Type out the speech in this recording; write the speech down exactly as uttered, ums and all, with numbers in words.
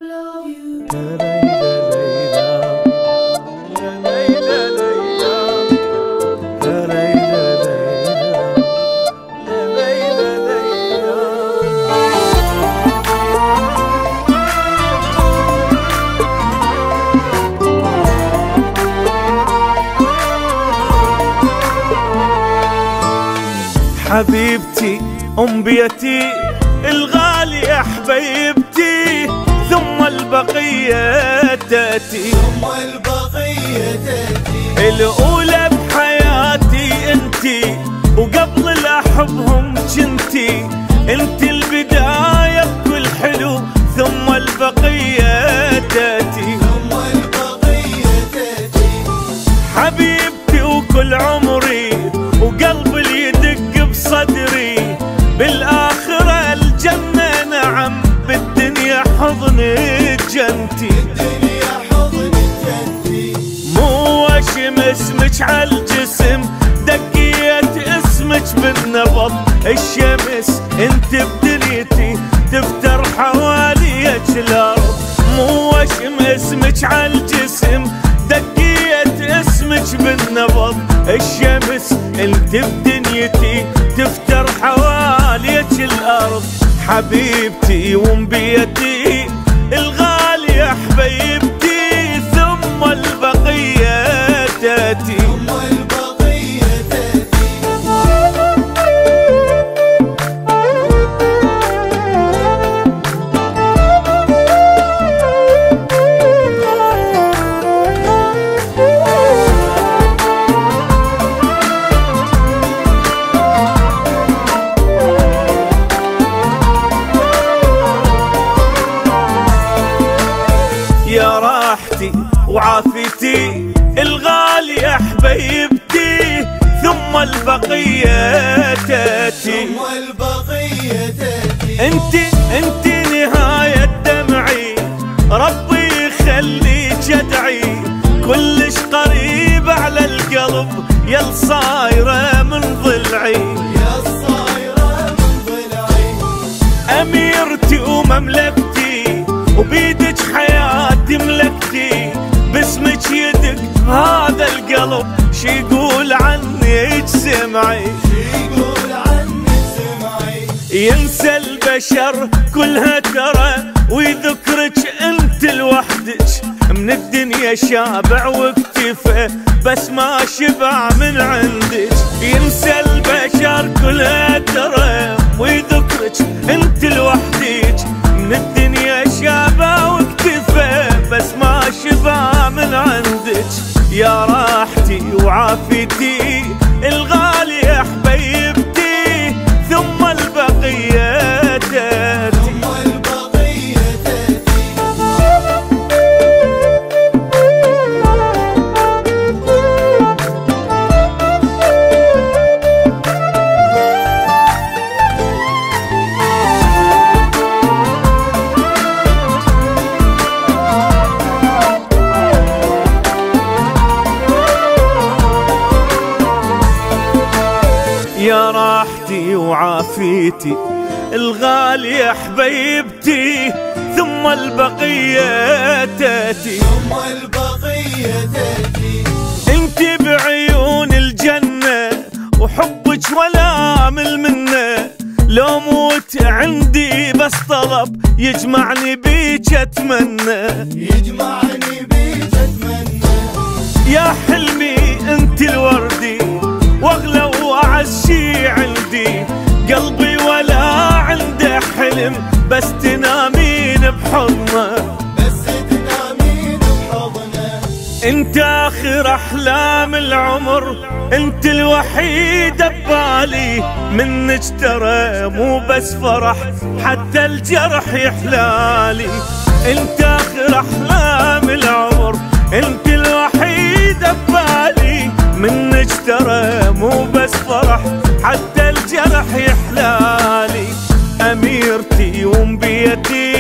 love you. حبيبتي أم بيتي الغالية حبيبتي، ثم البقية تأتي ثم البقية تأتي. الأولى بحياتي انتي، وقبل الأحبهم جنتي، انتي البداية بكل حلو، ثم البقية تأتي ثم البقية تأتي. حبيبتي وكل عمري وقلبي اللي يدق بصدري، بالآخرة الجنة نعم، بالدنيا حضنك جنتي، الدنيا حضنك جنتي. مو وشم اسمك عالجسم، دقية اسمك بالنبض الشمس، انت بدنيتي تفتر حواليك الارض، مو وشم اسمك عالجسم، دقية اسمك بالنبض الشمس، انت بدنيتي تفتر حواليك الارض. حبيبتي وام بيتي الغالية حبيبتي، ثم البقية تأتي ثم البقية تأتي. يا راحتي وعافيتي الغالية حبيبتي، ثم البقية تأتي ثم البقية تأتي. انتي انتي نهاية دمعي، ربي يخليك ادعي، كلش قريب على القلب، يا الصايرة من ضلعي، يا الصايرة من ضلعي. أميرتي ومملكتي، وبيدك حياتي ملكتي، باسمك يدق هذا القلب، شي يقول عنك سمعي، شي يقول عنك سمعي. ينسى البشر كلها ترى، ويذكرك انت لوحدك، من الدنيا شابع واكتفى، بس ما شبع من عندك، ينسى البشر كلها ترى، ويذكرك انت لوحدك، من الدنيا شابع واكتفى، بس ما شبع من عندك. يا راحتي وعافيتي الغالية حبيبتي، ثم البقية تأتي ثم البقية تأتي. يا راحتي وعافيتي الغالية حبيبتي، ثم البقية تأتي ثم البقية تأتي. انت بعيون الجنة، وحبك ولا أمل منه، لو موت عندي بس طلب، يجمعني بيك اتمنى، يجمعني بيك اتمنى. يا حلمي انت الوردي، واغلى واعز شي عندي، قلبي ولا عنده حلم، بس تنامين بحضنه، بس تنامين بحضنه. انت اخر احلام العمر، انت الوحيدة ببالي، منك ترى مو بس فرح، حتى الجرح يحلالي، انت اخر احلام العمر، انت الوحيدة ببالي، منك ترى مو بس فرح، حتى الجرح يحلالي، أميرتي وام بيتي